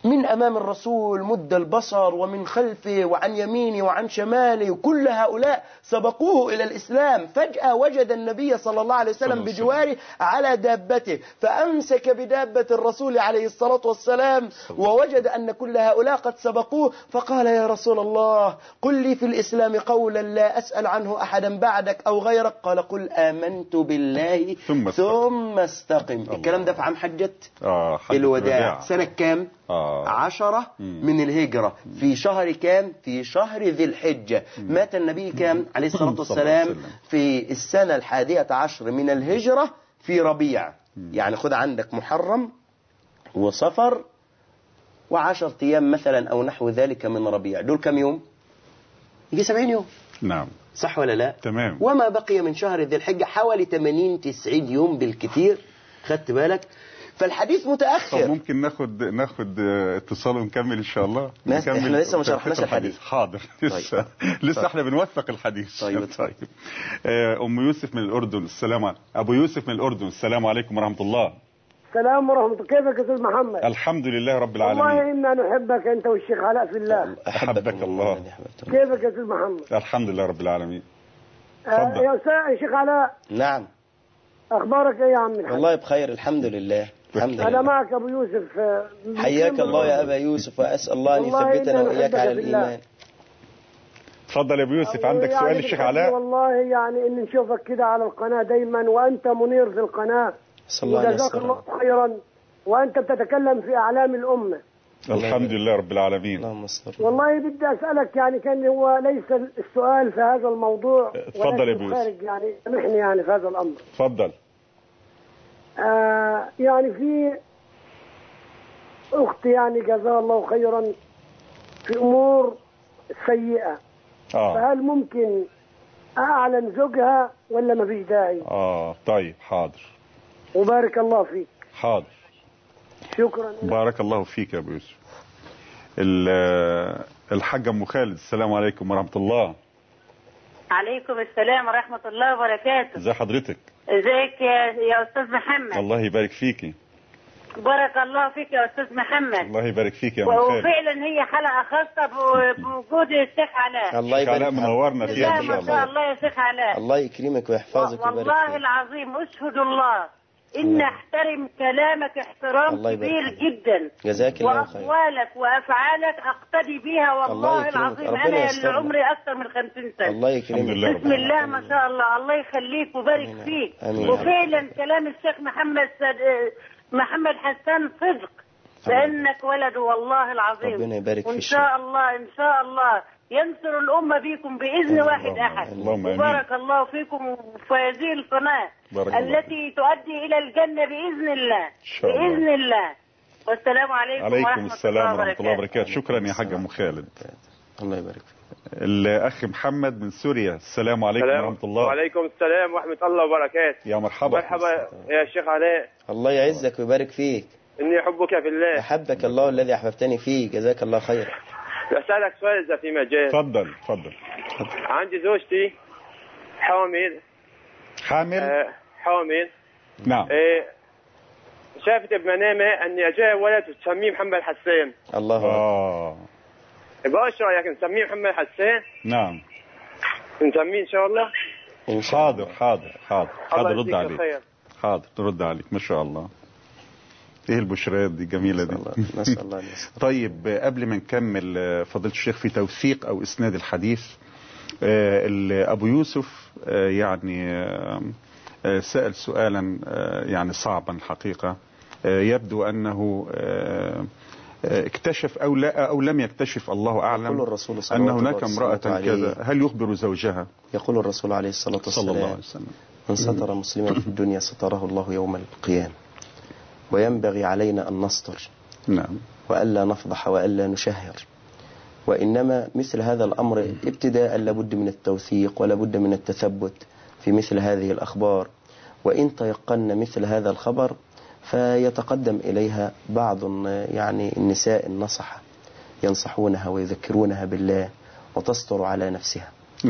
من أمام الرسول مد البصر، ومن خلفه وعن يمينه وعن شماله، وكل هؤلاء سبقوه إلى الإسلام. فجأة وجد النبي صلى الله عليه وسلم بجواره على دابته، فأمسك بدابة الرسول عليه الصلاة والسلام، ووجد أن كل هؤلاء قد سبقوه، فقال: يا رسول الله، قل لي في الإسلام قولا لا أسأل عنه أحدا بعدك أو غيرك. قال: قل آمنت بالله ثم استقم. الكلام ده في عام حجة الوداع، سنة كام؟ 10 من الهجرة. في شهر كام؟ في شهر ذي الحجة. مات النبي كام عليه الصلاة والسلام؟ في السنة 11 من الهجرة في ربيع. يعني خد عندك محرم وصفر و10 أيام مثلا أو نحو ذلك من ربيع. دول كم يوم؟ يجي 70 يوم. نعم، صح ولا لا؟ تمام. وما بقي من شهر ذي الحجة حوالي 80-90 يوم بالكثير. خدت بالك؟ فالحديث متأخر. طب ممكن ناخد اتصال ونكمل ان شاء الله. احنا لسه ما شرحناش الحديث. حاضر. لسه احنا بنوثق الحديث. طيب. ام يوسف من الاردن. ابو يوسف من الاردن. السلام عليكم ورحمه الله. السلام ورحمة الله. كيفك يا أستاذ محمد؟ الحمد لله رب العالمين. والله إنا نحبك أنت والشيخ علاء في الله. أحبك الله. كيفك يا أستاذ محمد؟ الحمد لله رب العالمين. تفضل. يا شيخ علاء. نعم. أخبارك إيه يا عم الحاج؟ والله بخير الحمد لله. الحمد لله. أنا معك أبو يوسف. حياك الله يا أبا يوسف، وأسأل الله أن يثبتنا وإياك على الإيمان. تفضل يا أبو يوسف، عندك يعني سؤال للشيخ علاء؟ والله يعني إن نشوفك كده على القناة دايما، وأنت منير في القناة، وجزاك الله خيرا، وأنت بتتكلم في أعلام الأمة. الحمد لله رب العالمين. اللهم صل. والله بدي أسألك، يعني كان هو ليس السؤال في هذا الموضوع. تفضل يا أبو يوسف. يعني سامحني يعني في هذا الأمر. تفضل. يعني في أختي يعني جزاها الله خيرا في أمور سيئة. فهل ممكن أعلن زوجها ولا ما فيش داعي؟ طيب حاضر. وبارك الله فيك. حاضر. شكرا. بارك الله فيك يا أبو يوسف. الحاجة أم خالد. السلام عليكم ورحمة الله. عليكم السلام ورحمة الله وبركاته. ازي حضرتك؟ ازيك يا أستاذ محمد؟ الله يبارك فيكي. بارك الله فيك يا أستاذ محمد. الله يبارك فيك يا أم خالد. وفعلا هي حلقة خاصة بوجود الشيخ علاء. الله يبارك فيك. منورنا فيها إن شاء الله. ما شاء الله يا شيخ علاء. الله يكرمك ويحفظك ويبارك فيك. والله العظيم أشهد الله إن أحترم كلامك احترام كبير جدا. جزاك الله خير. وأقوالك وأفعالك أقتدي بها والله العظيم. أنا اللي عمري أكثر من 50 سنة. الله يكرمك. بسم الله ما شاء الله. الله يخليك وبارك فيك. وفعلا كلام الشيخ محمد حسان صدق، لأنك ولد والله العظيم. ربنا يبارك فيك. وإن شاء الله إن شاء الله ينصر الأمة بكم بإذن واحد أحد. وبارك الله فيكم في هذه القناة التي تؤدي إلى الجنة بإذن الله. بإذن الله. والسلام عليكم ورحمة الله وبركاته. شكرا يا حاجة أم خالد. الله يبارك فيك. الأخ محمد من سوريا. السلام عليكم ورحمة الله. وعليكم السلام ورحمة الله وبركاته. يا مرحبا. مرحبا يا شيخ علاء. الله يعزك ويبارك فيك. إني أحبك في الله. أحبك الله الذي أحببتني فيه. جزاك الله خير. أسألك سؤال إذا في مجال. تفضل. عندي زوجتي حامل. حامل. نعم. شافت بمنامها أني أجاه ولد تسميه محمد حسان. الله. يبقى ايش رايك نسميه محمد حسان؟ نعم. نسميه ان شاء الله. حاضر رد عليك. حاضر نرد عليك. ما شاء الله. ايه البشرات دي جميله دي. ما شاء الله. طيب قبل ما نكمل فضيله الشيخ في توثيق او اسناد الحديث، ابو يوسف يعني سأل سؤالا يعني صعبا الحقيقه. يبدو انه اكتشف او لم يكتشف، الله اعلم، ان هناك امرأة كذا. هل يخبر زوجها؟ يقول الرسول عليه الصلاة والسلام: من ستر مسلما في الدنيا ستره الله يوم القيامة. وينبغي علينا ان نستر. نعم. والا نفضح والا نشهر. وانما مثل هذا الامر ابتداء لابد من التوثيق ولابد من التثبت في مثل هذه الاخبار. وان تيقن مثل هذا الخبر فيتقدم إليها بعض يعني النساء النصحة ينصحونها ويذكرونها بالله وتستر على نفسها. نعم.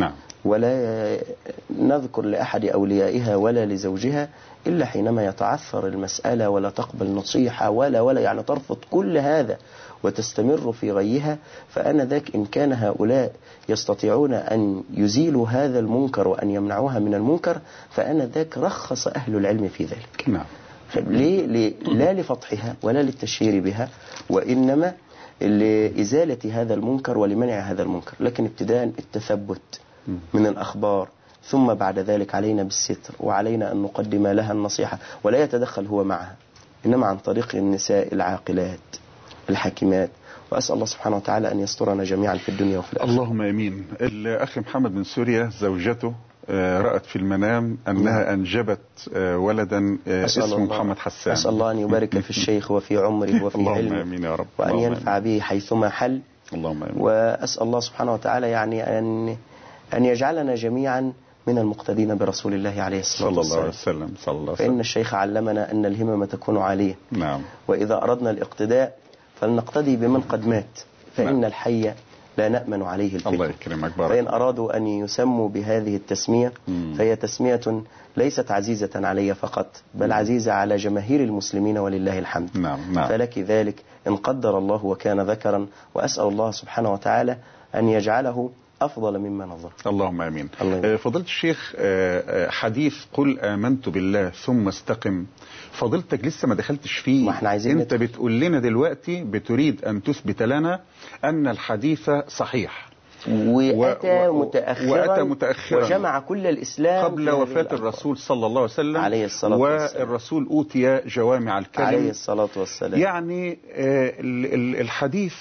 ولا نذكر لأحد أوليائها ولا لزوجها إلا حينما يتعثر المسألة ولا تقبل نصيحة ولا يعني ترفض كل هذا وتستمر في غيها. فأنا ذاك إن كان هؤلاء يستطيعون أن يزيلوا هذا المنكر وأن يمنعوها من المنكر، فأنا ذاك رخص أهل العلم في ذلك. نعم. لا لفضحها ولا للتشهير بها، وإنما لإزالة هذا المنكر ولمنع هذا المنكر. لكن ابتداء التثبت من الأخبار، ثم بعد ذلك علينا بالستر، وعلينا أن نقدم لها النصيحة ولا يتدخل هو معها، إنما عن طريق النساء العاقلات الحكيمات. وأسأل الله سبحانه وتعالى أن يسترنا جميعا في الدنيا وفي الآخرة. اللهم آمين. الأخ محمد من سوريا زوجته رأت في المنام أنها أنجبت ولدا اسمه محمد حسان. أسأل الله أن يبارك في الشيخ وفي عمره وفي علمه. اللهم آمين يا رب. وأن ينفع به حيثما حل. اللهم آمين. وأسأل الله سبحانه وتعالى يعني أن يجعلنا جميعا من المقتدين برسول الله عليه الصلاة والسلام. صلى الله عليه وسلم. صلى الله عليه وسلم. فإن الشيخ علمنا أن الهمم تكون عالية. نعم. وإذا أردنا الاقتداء فلنقتدي بمن قد مات، فإن الحي لا نأمن عليه الفتنة. الله يكرمك. بارك. فإن أرادوا أن يسموا بهذه التسمية فهي تسمية ليست عزيزة علي فقط، بل عزيزة على جماهير المسلمين ولله الحمد. نعم. نعم. فلك ذلك إن قدر الله وكان ذكرا، وأسأل الله سبحانه وتعالى أن يجعله أفضل مما نظر. اللهم آمين. فضيلة الشيخ، حديث قل آمنت بالله ثم استقم، فضيلتك لسه ما دخلتش فيه. ما احنا عايزين انت بتقول لنا دلوقتي بتريد أن تثبت لنا أن الحديث صحيح، وأتى متأخرا وجمع كل الإسلام قبل وفاة الرسول صلى الله عليه وسلم عليه الصلاة والسلام، والرسول أوتي جوامع الكلم عليه الصلاة والسلام. يعني الحديث،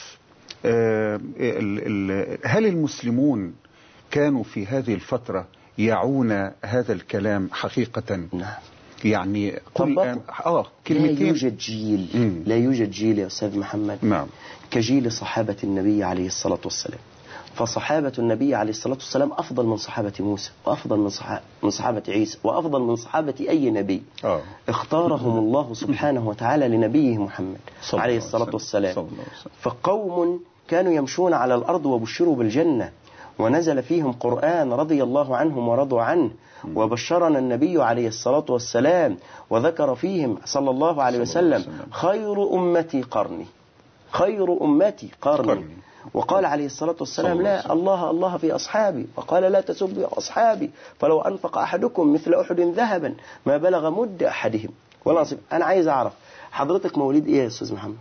هل المسلمون كانوا في هذه الفترة يعون هذا الكلام حقيقة؟ نعم. يعني كلمتين. لا يوجد جيل يا أستاذ محمد. نعم. كجيل صحابة النبي عليه الصلاة والسلام. فصحابة النبي عليه الصلاة والسلام أفضل من صحابة موسى، وأفضل من صحابة عيسى، وأفضل من صحابة أي نبي اختارهم الله سبحانه وتعالى لنبيه محمد عليه الصلاة والسلام. فقوم كانوا يمشون على الأرض وبشروا بالجنة، ونزل فيهم قرآن رضي الله عنهم ورضوا عنه، وبشرنا النبي عليه الصلاة والسلام وذكر فيهم صلى الله عليه وسلم خير أمتي قرني، خير أمتي قرني. وقال عليه الصلاة والسلام لا الله في أصحابي، وقال لا تسبوا أصحابي فلو أنفق أحدكم مثل أحد ذهبا ما بلغ مد أحدهم ولا نصيب. أنا عايز أعرف حضرتك مواليد إيه يا أستاذ محمد؟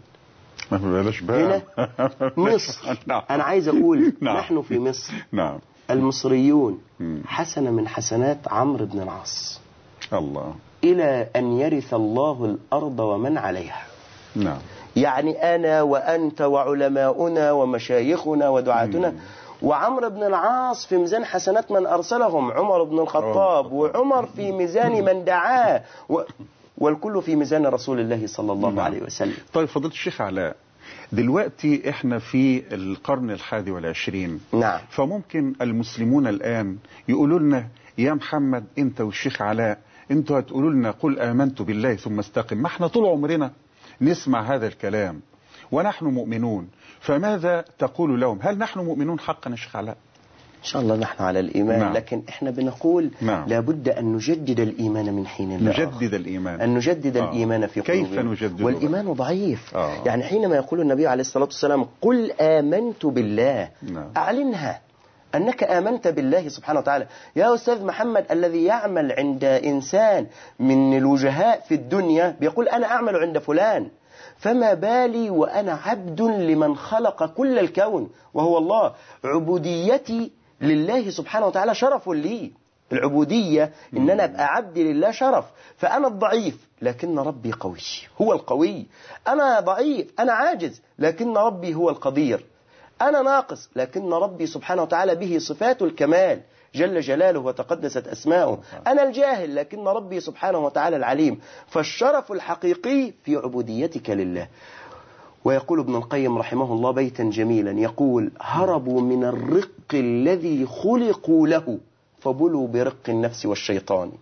هنا مصر. نعم. أنا عايز أقول نعم. نحن في مصر. نعم. المصريون حسنة من حسنات عمرو بن العاص الله إلى أن يرث الله الأرض ومن عليها. نعم. يعني أنا وأنت وعلماؤنا ومشايخنا ودعاتنا وعمرو بن العاص في ميزان حسنات من أرسلهم عمر بن الخطاب، وعمر في ميزان من دعاه، والكل في ميزان رسول الله صلى الله عليه وسلم. طيب فضيلة الشيخ علاء، دلوقتي احنا في القرن 21. نعم. فممكن المسلمون الآن يقولوا لنا يا محمد انت والشيخ علاء انتوا هتقولوا لنا قل آمنت بالله ثم استقم، ما احنا طول عمرنا نسمع هذا الكلام ونحن مؤمنون، فماذا تقول لهم؟ هل نحن مؤمنون حقا يا شيخ علاء؟ إن شاء الله نحن على الإيمان. نعم. لكن إحنا بنقول لابد أن نجدد الإيمان من حين لآخر. نجدد الإيمان. أن نجدد الإيمان في قلوبنا. كيف نجدده؟ والإيمان ضعيف. يعني حينما يقول النبي عليه الصلاة والسلام قل آمنت بالله، أعلنها أنك آمنت بالله سبحانه وتعالى. يا أستاذ محمد، الذي يعمل عند إنسان من الوجهاء في الدنيا بيقول أنا أعمل عند فلان، فما بالي وأنا عبد لمن خلق كل الكون وهو الله. عبوديتي لله سبحانه وتعالى شرف لي. العبودية إن أنا أبقى عبد لله شرف. فأنا الضعيف لكن ربي قوي، هو القوي. أنا ضعيف، أنا عاجز، لكن ربي هو القدير. أنا ناقص لكن ربي سبحانه وتعالى به صفات الكمال جل جلاله وتقدست أسماؤه. أنا الجاهل لكن ربي سبحانه وتعالى العليم. فالشرف الحقيقي في عبوديتك لله. ويقول ابن القيم رحمه الله بيتا جميلا يقول هربوا من الرق الذي خلقوا له فبلوا برق النفس والشيطان.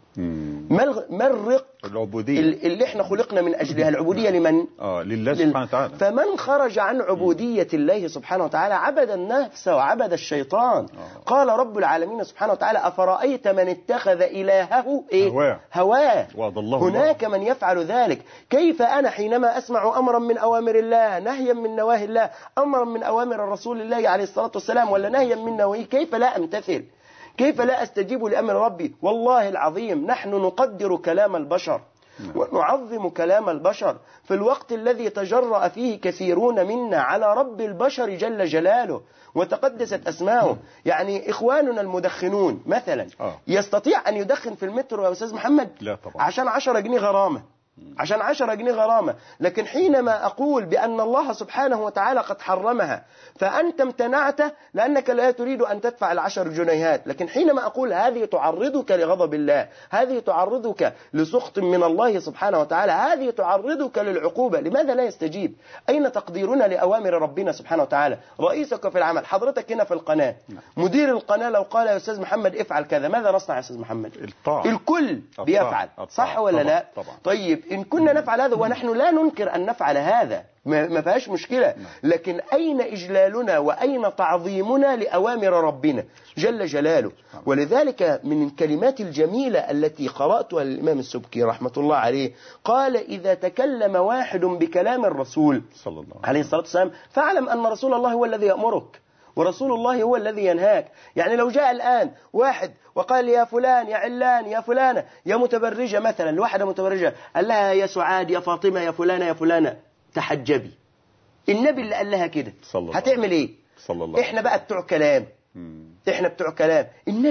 ما الرق العبودية اللي احنا خلقنا من أجلها؟ العبودية لمن؟ لله سبحانه وتعالى. فمن خرج عن عبودية الله سبحانه وتعالى عبد النفس وعبد الشيطان. قال رب العالمين سبحانه وتعالى: أفرأيت من اتخذ إلهه هواه هناك من يفعل ذلك. كيف أنا حينما أسمع أمرا من أوامر الله، نهيا من نواهي الله، أمرا من أوامر رسول الله عليه الصلاة والسلام، ولا نهيا من نواهيه، كيف لا أمتثل؟ كيف لا أستجيب لأمر ربي؟ والله العظيم نحن نقدر كلام البشر ونعظم كلام البشر في الوقت الذي تجرأ فيه كثيرون منا على رب البشر جل جلاله وتقدست أسماؤه. يعني إخواننا المدخنون مثلا يستطيع أن يدخن في المترو يا أستاذ محمد؟ لا طبعا. عشان 10 جنيه غرامة، عشان 10 جنيه غرامة. لكن حينما أقول بأن الله سبحانه وتعالى قد حرمها فأنت امتنعت لأنك لا تريد أن تدفع 10 جنيهات، لكن حينما أقول هذه تعرضك لغضب الله، هذه تعرضك لسخط من الله سبحانه وتعالى، هذه تعرضك للعقوبة، لماذا لا يستجيب؟ أين تقديرنا لأوامر ربنا سبحانه وتعالى؟ رئيسك في العمل، حضرتك هنا في القناة، مدير القناة لو قال يا أستاذ محمد افعل كذا، ماذا نصنع يا أستاذ محمد؟ الكل بيفعل، صح ولا لا؟ طيب إن كنا نفعل هذا ونحن لا ننكر أن نفعل هذا، ما فيهاش مشكلة، لكن أين إجلالنا وأين تعظيمنا لأوامر ربنا جل جلاله؟ ولذلك من الكلمات الجميلة التي قرأتها الإمام السبكي رحمة الله عليه قال: إذا تكلم واحد بكلام الرسول صلى الله عليه الصلاة والسلام فاعلم أن رسول الله هو الذي يأمرك ورسول الله هو الذي ينهاك. يعني لو جاء الآن واحد وقال: يا فلان، يا علان، يا فلانة، يا متبرجة مثلا، الواحدة متبرجة، قال لها: يا سعاد، يا فاطمة، يا فلانة، يا فلانة، تحجبي. النبي اللي قال لها كده هتعمل ايه؟ احنا بقى بتوع كلام، احنا بتوع كلام.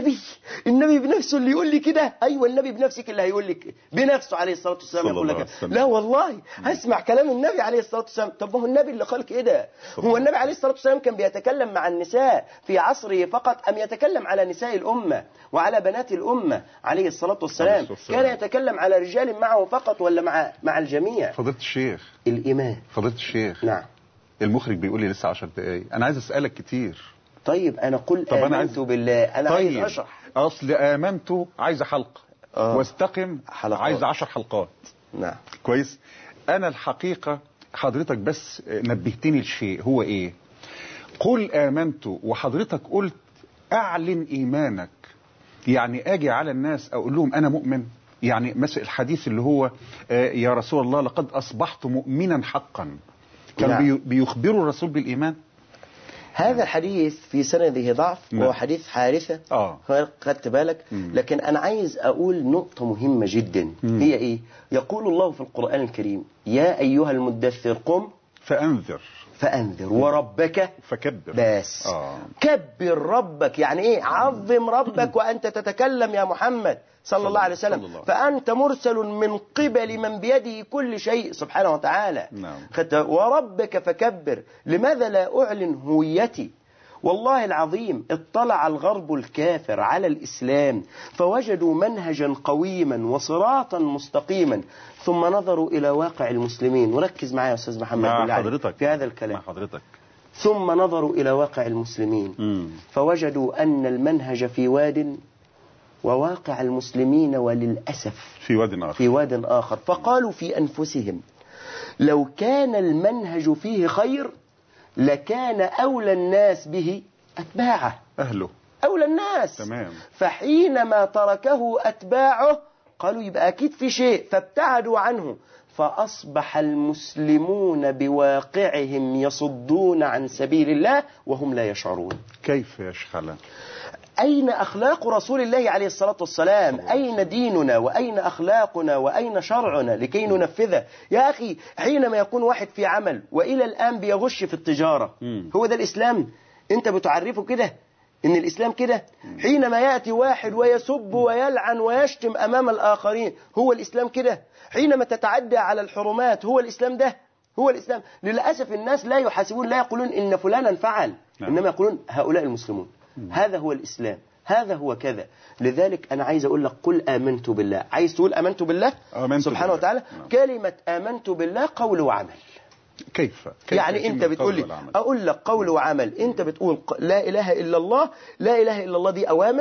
النبي بنفسه اللي يقول لي كده. ايوه النبي بنفسك اللي هيقول لك بنفسه عليه الصلاه والسلام يقول لك لا والله هسمع كلام النبي عليه الصلاه والسلام. طب ما هو النبي اللي قال كده. هو النبي عليه الصلاه والسلام كان بيتكلم مع النساء في عصره فقط ام يتكلم على نساء الامه وعلى بنات الامه عليه الصلاه والسلام؟ كان يتكلم على رجال معه فقط ولا مع الجميع؟ فضيلة الشيخ الامام فضيلة الشيخ، نعم. المخرج بيقول لي لسه 10 دقايق، انا عايز اسالك كتير. طيب أنا قل آمنت بالله، أنا عايز أشرح. أصل آمنت عايز حلقة واستقم عايز 10 حلقات. نعم كويس. أنا الحقيقة حضرتك بس نبهتني لشيء، هو إيه؟ قل آمنت وحضرتك قلت أعلن إيمانك، يعني أجي على الناس أقول لهم أنا مؤمن. يعني مثل الحديث اللي هو يا رسول الله لقد أصبحت مؤمنا حقا، كان بيخبروا الرسول بالإيمان. هذا الحديث في سنده ضعف وهو حديث حارثة، خدت بالك؟ لكن أنا عايز أقول نقطة مهمة جدا. هي إيه؟ يقول الله في القرآن الكريم: يا أيها المدثر قم فأنذر وربك فكبر. بس كبر ربك، يعني إيه؟ عظم ربك وأنت تتكلم يا محمد صلى الله عليه وسلم، فأنت مرسل من قبل من بيده كل شيء سبحانه وتعالى. وربك فكبر. لماذا لا أعلن هويتي؟ والله العظيم اطلع الغرب الكافر على الإسلام فوجدوا منهجا قويما وصراطا مستقيما، ثم نظروا إلى واقع المسلمين. وركز معايا يا أستاذ محمد في هذا الكلام. ثم نظروا إلى واقع المسلمين فوجدوا أن المنهج في واد وواقع المسلمين وللأسف في واد آخر. فقالوا في أنفسهم: لو كان المنهج فيه خير لكان أولى الناس به أتباعه، أولى الناس. تمام. فحينما تركه أتباعه قالوا يبقى أكيد في شيء، فابتعدوا عنه، فأصبح المسلمون بواقعهم يصدون عن سبيل الله وهم لا يشعرون. كيف يا شيخ علي؟ أين أخلاق رسول الله عليه الصلاة والسلام؟ أين ديننا وأين أخلاقنا وأين شرعنا لكي ننفذه؟ يا أخي حينما يكون واحد في عمل وإلى الآن بيغش في التجارة، هو ده الإسلام؟ أنت بتعرفه كده إن الإسلام كده؟ حينما يأتي واحد ويسب ويلعن ويشتم أمام الآخرين، هو الإسلام كده؟ حينما تتعدى على الحرمات، هو الإسلام ده؟ هو الإسلام؟ للأسف الناس لا يحاسبون، لا يقولون إن فلانا فعل، إنما يقولون هؤلاء المسلمون، هذا هو الإسلام، هذا هو كذا. لذلك أنا عايز أقول لك قل آمنت بالله. عايز تقول آمنت بالله سبحانه وتعالى؟ كلمة آمنت بالله قول وعمل. كيف يعني أنت بتقول لي أقول لك قول وعمل. أنت بتقول لا إله إلا الله، لا إله إلا الله دي أوامر،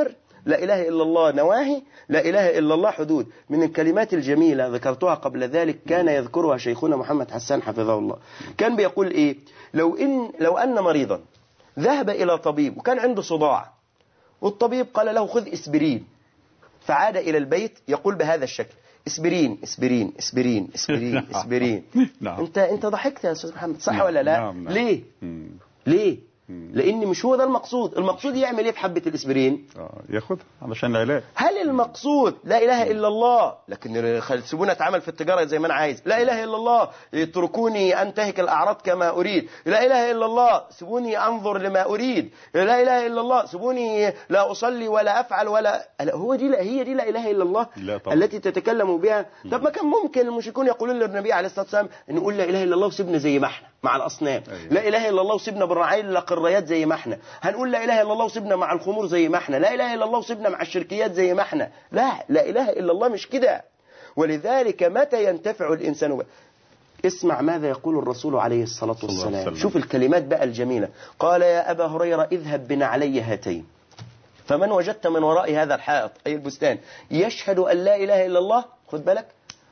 لا إله إلا الله نواهي، لا إله إلا الله حدود. من الكلمات الجميلة ذكرتها قبل ذلك كان يذكرها شيخنا محمد حسان حفظه الله، كان بيقول إيه؟ لو أن مريضا ذهب إلى طبيب وكان عنده صداع، والطبيب قال له خذ إسبرين، فعاد إلى البيت يقول بهذا الشكل: إسبرين إسبرين إسبرين إسبرين إسبرين. أنت ضحكت يا أستاذ محمد، صح ولا لا؟ ليه؟ ليه؟ لأن مش هو ده المقصود. المقصود يعمل إيه في حبة الإسبرين؟ ياخدها علشان العلاج. هل المقصود لا إله إلا الله لكن سيبوني أتعامل في التجارة زي ما أنا عايز، لا إله إلا الله اتركوني أنتهك الأعراض كما أريد، لا إله إلا الله سيبوني أنظر لما أريد، لا إله إلا الله سيبوني لا أصلي ولا أفعل ولا هي دي لا إله إلا الله التي تتكلم بها؟ طب ما كان ممكن المشركون يقولون للنبي عليه الصلاة والسلام نقول لا إله إلا الله وسيبنا زي ما احنا مع الأصنام. لا إله إلا الله وسيبنا بالرعايل الرياض زي ما احنا، هنقول لا إله إلا الله وسيبنا مع الخمور زي ما احنا، لا إله إلا الله وسيبنا مع الشركيات زي ما احنا. لا إله إلا الله مش كده. ولذلك متى ينتفع الإنسان اسمع ماذا يقول الرسول عليه الصلاة والسلام. شوف الكلمات بقى الجميلة. قال يا أبا هريرة اذهب بنعلي هاتين، فمن وجدت من وراء هذا الحائط أي البستان يشهد أن لا إله إلا الله، خد بالك،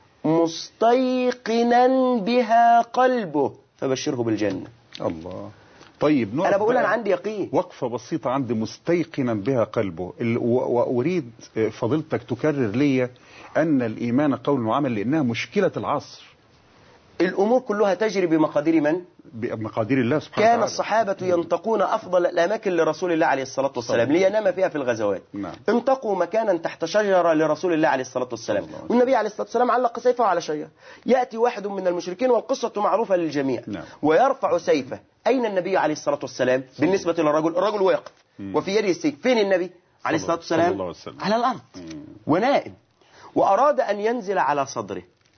مستيقنا بها قلبه فبشره بالجنة. الله. طيب أنا بقول أنا عندي يقين. وقفة بسيطة عندي مستيقنا بها قلبه، وأريد فضيلتك تكرر لي أن الإيمان قول وعمل، لأنها مشكلة العصر. الأمور كلها تجري بمقادير من؟ بمقادير الله سبحانه وتعالى. كان الصحابة ينتقون أفضل الأماكن لرسول الله عليه الصلاة والسلام لينام فيها في الغزوات. انتقوا مكانا تحت شجرة لرسول الله عليه الصلاة والسلام، والنبي عليه الصلاة والسلام علق سيفه على شجرة. يأتي واحد من المشركين والقصة معروفة للجميع ويرفع سيفه. أين النبي عليه الصلاة والسلام بالنسبة للرجل؟ الرجل واقف وفي يده السيف. فين النبي عليه الصلاة والسلام؟ على الأرض ونائم. وأراد أن ينزل على صدره،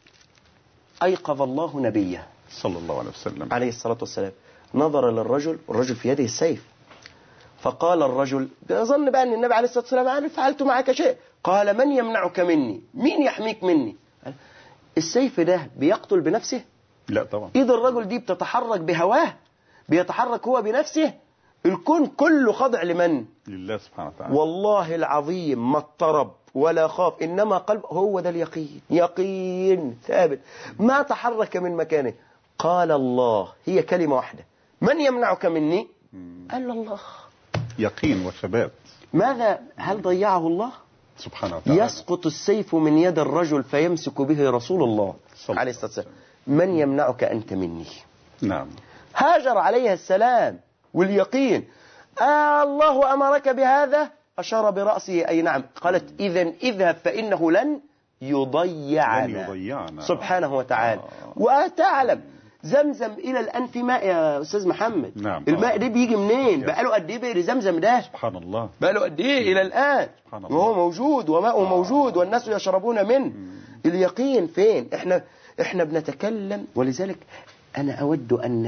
أيقظ الله نبيه صلى الله عليه وسلم عليه الصلاة والسلام. نظر للرجل والرجل في يده السيف، فقال الرجل ظن بقى أن النبي عليه الصلاة والسلام عارف فعلت معك شيء. قال من يمنعك مني؟ مين يحميك مني؟ السيف ده بيقتل بنفسه؟ لا طبعا. إذا الرجل دي بتتحرك بهواه، بيتحرك هو بنفسه. الكون كله خضع لمن؟ لله سبحانه وتعالى. والله العظيم ما اضطرب ولا خاف، إنما قلب هو ده اليقين، يقين ثابت ما تحرك من مكانه. قال الله، هي كلمة واحدة، من يمنعك مني؟ قال الله. يقين وثبات. ماذا؟ هل ضيعه الله سبحانه وتعالى؟ يسقط السيف من يد الرجل فيمسك به رسول الله عليه الصلاة والسلام. من يمنعك أنت مني؟ نعم. هاجر عليه السلام واليقين. الله أمرك بهذا؟ أشار برأسه أي نعم. قالت إذن اذهب فإنه لن يضيعنا سبحانه وتعالى. وتعلم زمزم إلى الآن في ماء يا أستاذ محمد. نعم. الماء ده بيجي منين؟ بقاله قد إيه بئر زمزم ده؟ سبحان الله. بقاله قد إيه إلى الآن وهو موجود وماءه موجود والناس يشربون منه. اليقين فين؟ إحنا بنتكلم. ولذلك أنا أود أن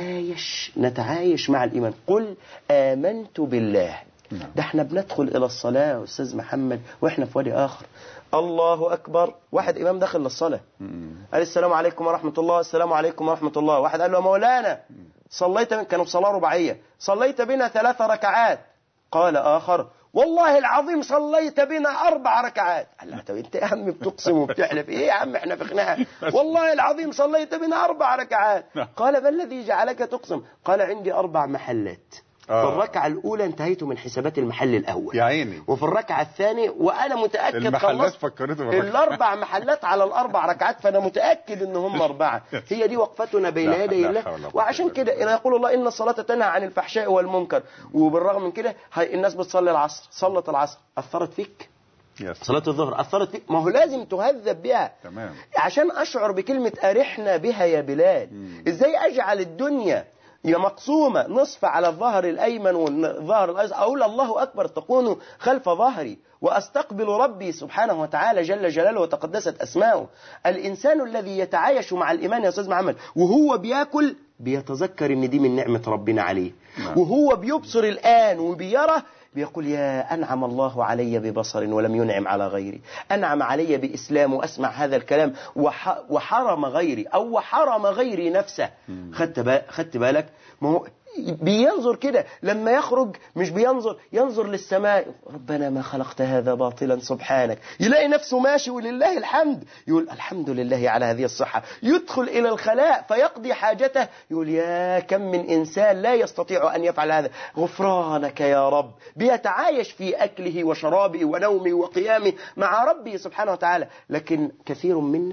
نتعايش مع الإيمان. قل آمنت بالله. ده احنا بندخل إلى الصلاة أستاذ محمد وإحنا في وادي آخر. الله أكبر، واحد إمام داخل للصلاة قال السلام عليكم ورحمة الله، السلام عليكم ورحمة الله. واحد قال له مولانا صليت كانوا في صلاة رباعية، صليت بنا 3 ركعات. قال آخر والله العظيم صليت بنا 4 ركعات. قال له طب انت يا عم بتقسم وبتحلف ايه يا عم؟ احنا في خناقه. والله العظيم صليت بنا 4 ركعات. قال ما الذي جعلك تقسم؟ قال عندي 4 محلات. في الركعة الأولى انتهيت من حسابات المحل الأول يا عيني، وفي الركعة الثانية وأنا متأكد المحلات فكرته ال4 محلات على ال4 ركعات، فأنا متأكد إن هم 4. هي دي وقفتنا بين يدي الله. وعشان كده يقول الله إن الصلاة تنهى عن الفحشاء والمنكر. وبالرغم من كده الناس بتصلي العصر، صلت العصر أثرت فيك؟ صلاة الظهر أثرت فيك؟ ما هو لازم تهذب بها. تمام. عشان أشعر بكلمة أرحنا بها يا بلال. إزاي أجعل الدنيا هي مقسومة نصف على الظهر الأيمن والظهر الأيسر، أقول الله أكبر تكون خلف ظهري وأستقبل ربي سبحانه وتعالى جل جلاله وتقدست أسماؤه. الإنسان الذي يتعايش مع الإيمان يا أستاذ محمد وهو بيأكل بيتذكر إن دي من نعمة ربنا عليه. وهو بيبصر الآن وبيرى بيقول يا أنعم الله علي ببصر ولم ينعم على غيري، أنعم علي بإسلام وأسمع هذا الكلام وحرم غيري أو وحرم غيري نفسه. خدت بالك؟ ما هو بينظر كده لما يخرج، مش ينظر للسماء، ربنا ما خلقت هذا باطلا سبحانك، يلاقي نفسه ماشي ولله الحمد، يقول الحمد لله على هذه الصحة. يدخل إلى الخلاء فيقضي حاجته، يقول يا كم من إنسان لا يستطيع أن يفعل هذا، غفرانك يا رب. بيتعايش في أكله وشرابه ونومه وقيامه مع ربه سبحانه وتعالى. لكن كثير منا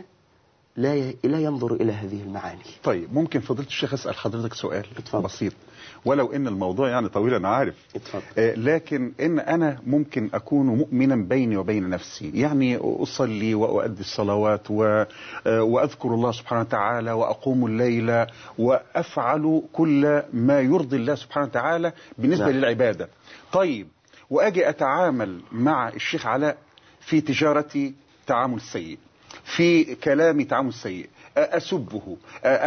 لا ينظر إلى هذه المعاني. طيب ممكن فضيلة الشيخ أسأل حضرتك سؤال اتفضل. بسيط، ولو إن الموضوع يعني طويل أنا عارف. لكن إن أنا ممكن أكون مؤمنا بيني وبين نفسي، يعني أصلي وأؤدي الصلوات وأذكر الله سبحانه وتعالى وأقوم الليل وأفعل كل ما يرضي الله سبحانه وتعالى بالنسبة للعبادة. طيب وأجي أتعامل مع الشيخ علاء في تجارتي تعامل سيء، في كلامي تعامل سيء، أسبه،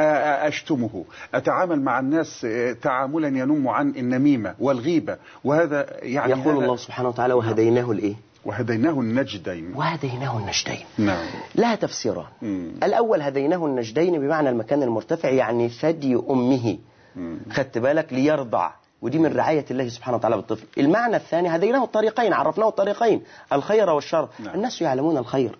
أشتمه، أتعامل مع الناس تعاملا ينم عن النميمة والغيبة، وهذا يعني يقول الله سبحانه وتعالى وهديناه الإيه؟ وهديناه النجدين. وهديناه النجدين. نعم. لها تفسيران. الأول هديناه النجدين بمعنى المكان المرتفع، يعني ثدي أمه، خدت بالك، ليرضع، ودي من رعاية الله سبحانه وتعالى بالطفل. المعنى الثاني هديناه الطريقين، عرفناه الطريقين، الخير والشر. نعم. الناس يعلمون الخير،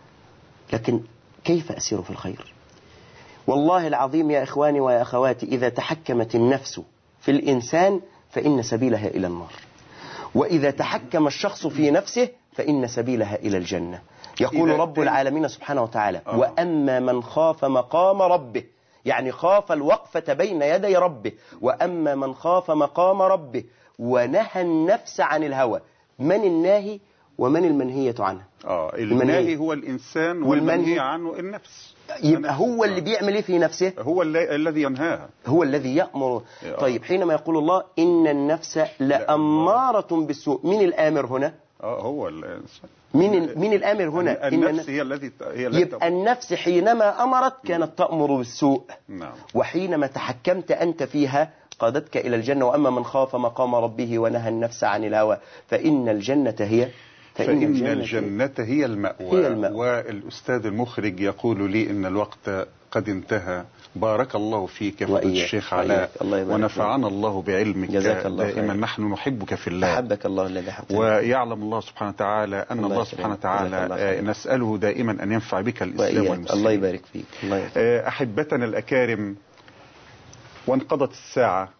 لكن كيف أسير في الخير؟ والله العظيم يا إخواني ويا أخواتي، إذا تحكمت النفس في الإنسان فإن سبيلها إلى النار، وإذا تحكم الشخص في نفسه فإن سبيلها إلى الجنة. يقول رب العالمين سبحانه وتعالى وأما من خاف مقام ربه، يعني خاف الوقفة بين يدي ربه، وأما من خاف مقام ربه ونهى النفس عن الهوى. من الناهي ومن المنهية عنه؟ الناهي هو الإنسان والمنهي عنه النفس. يبقى هو اللي بيعمل ايه في نفسه؟ هو الذي ينهاها، هو الذي يأمر. طيب حينما يقول الله إن النفس لأمارة بالسوء، من الآمر هنا؟ هو الإنسان. من الآمر هنا؟ النفس هي التي يبقى النفس حينما أمرت كانت تأمر بالسوء. نعم. وحينما تحكمت أنت فيها قادتك إلى الجنة. وأما من خاف مقام ربه ونهى النفس عن الهوى فإن الجنة هي هي المأوى. والأستاذ المخرج يقول لي إن الوقت قد انتهى. بارك الله فيك فضيلة الشيخ علاء، ونفعنا الله بعلمك دائما. نحن نحبك في الله، أحبك الله الذي أحببتني، ويعلم الله سبحانه وتعالى أن الله سبحانه وتعالى نسأله دائما أن ينفع بك الإسلام والمسلمين. الله يبارك فيك. أحبتنا الأكارم، وانقضت الساعة،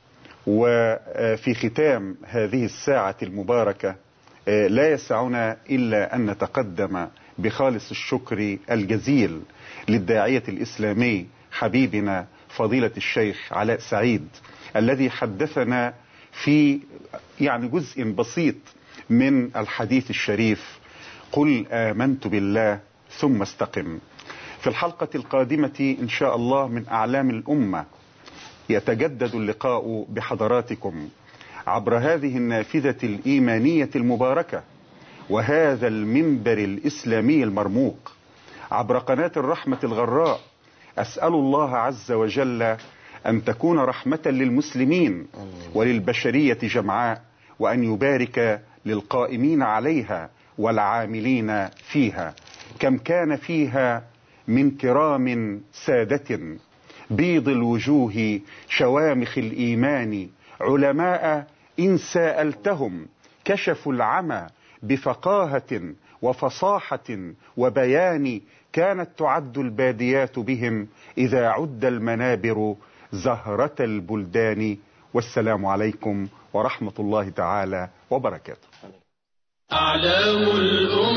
وفي ختام هذه الساعة المباركة لا يسعنا إلا أن نتقدم بخالص الشكر الجزيل للداعية الإسلامي حبيبنا فضيلة الشيخ علاء سعيد، الذي حدثنا في يعني جزء بسيط من الحديث الشريف قل آمنت بالله ثم استقم. في الحلقة القادمة إن شاء الله من أعلام الأمة يتجدد اللقاء بحضراتكم عبر هذه النافذة الإيمانية المباركة وهذا المنبر الإسلامي المرموق، عبر قناة الرحمة الغراء. أسأل الله عز وجل أن تكون رحمة للمسلمين وللبشرية جمعاء، وأن يبارك للقائمين عليها والعاملين فيها. كم كان فيها من كرام سادة بيض الوجوه شوامخ الإيمان، علماء إن سألتهم كشفوا العمى بفقاهة وفصاحة وبيان، كانت تعد الباديات بهم إذا عد المنابر زهرة البلدان. والسلام عليكم ورحمة الله تعالى وبركاته. أعلام الأمة.